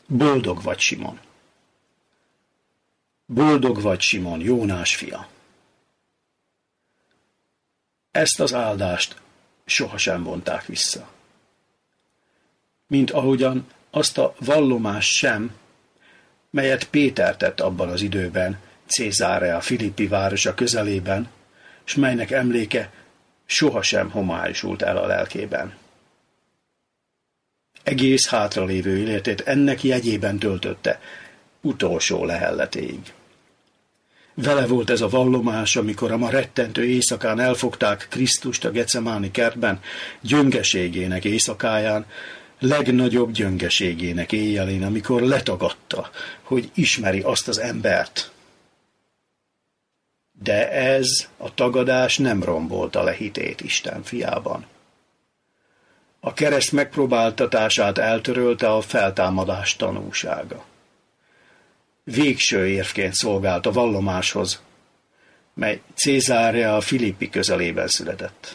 Boldog vagy, Simon. Boldog vagy, Simon, Jónás fia. Ezt az áldást sohasem vonták vissza. Mint ahogyan azt a vallomást sem, melyet Péter tett abban az időben Cézarea Filippi városa közelében, s melynek emléke sohasem homályosult el a lelkében. Egész hátralévő életét ennek jegyében töltötte, utolsó lehelletéig. Vele volt ez a vallomás, amikor a ma rettentő éjszakán elfogták Krisztust a Gecemáni kertben, gyöngeségének éjszakáján, legnagyobb gyöngeségének éjjelén, amikor letagadta, hogy ismeri azt az embert. De ez a tagadás nem rombolta le hitét Isten fiában. A kereszt megpróbáltatását eltörölte a feltámadás tanúsága. Végső érvként szolgált a vallomáshoz, mely Cézarea Filippi közelében született.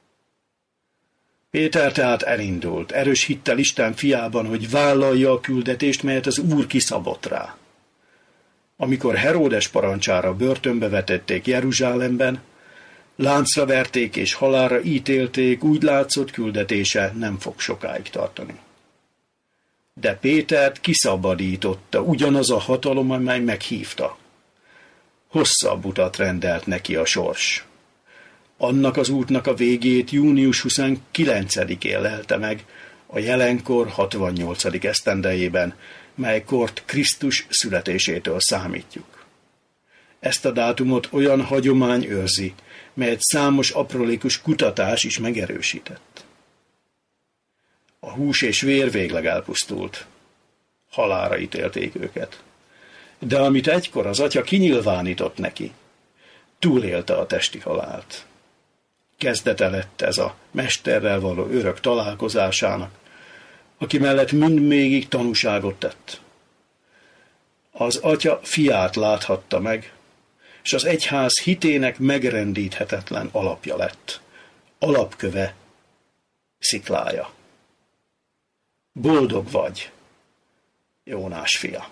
Péter tehát elindult, erős hittel Isten fiában, hogy vállalja a küldetést, melyet az Úr kiszabott rá. Amikor Heródes parancsára börtönbe vetették Jeruzsálemben, láncra verték és halálra ítélték, úgy látszott küldetése nem fog sokáig tartani. De Pétert kiszabadította ugyanaz a hatalom, amely meghívta. Hosszabb utat rendelt neki a sors. Annak az útnak a végét június 29-én lelte meg, a jelenkor 68. esztendejében, melykort Krisztus születésétől számítjuk. Ezt a dátumot olyan hagyomány őrzi, melyet számos aprólékos kutatás is megerősített. A hús és vér végleg elpusztult. Halálra ítélték őket. De amit egykor az Atya kinyilvánított neki, túlélte a testi halált. Kezdete lett ez a mesterrel való örök találkozásának, aki mellett mindvégig tanúságot tett. Az Atya fiát láthatta meg, és az egyház hitének megrendíthetetlen alapja lett. Alapköve, sziklája. Boldog vagy, Jónás fia.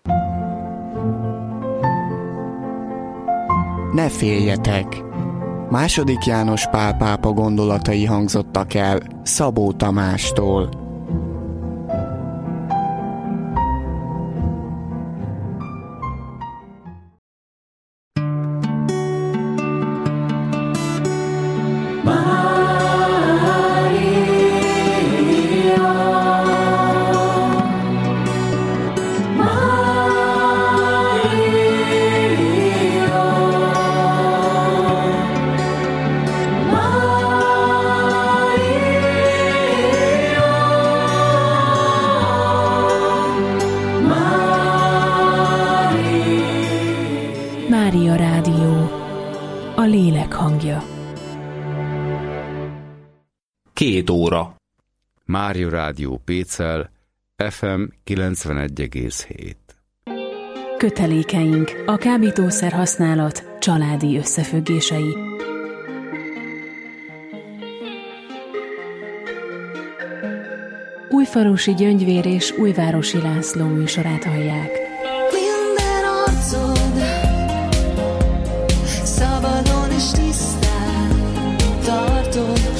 Ne féljetek! II. János Pál pápa gondolatai hangzottak el Szabó Tamástól. Mária Rádió, a lélek hangja. 2 óra. Mária Rádió Pécel, FM 91,7. Kötelékeink, a kábítószer használat családi összefüggései. Újfalusi Gyöngyvér és Újvárosi László műsorát hallják. Minden arcod szabadon és tisztán tartod.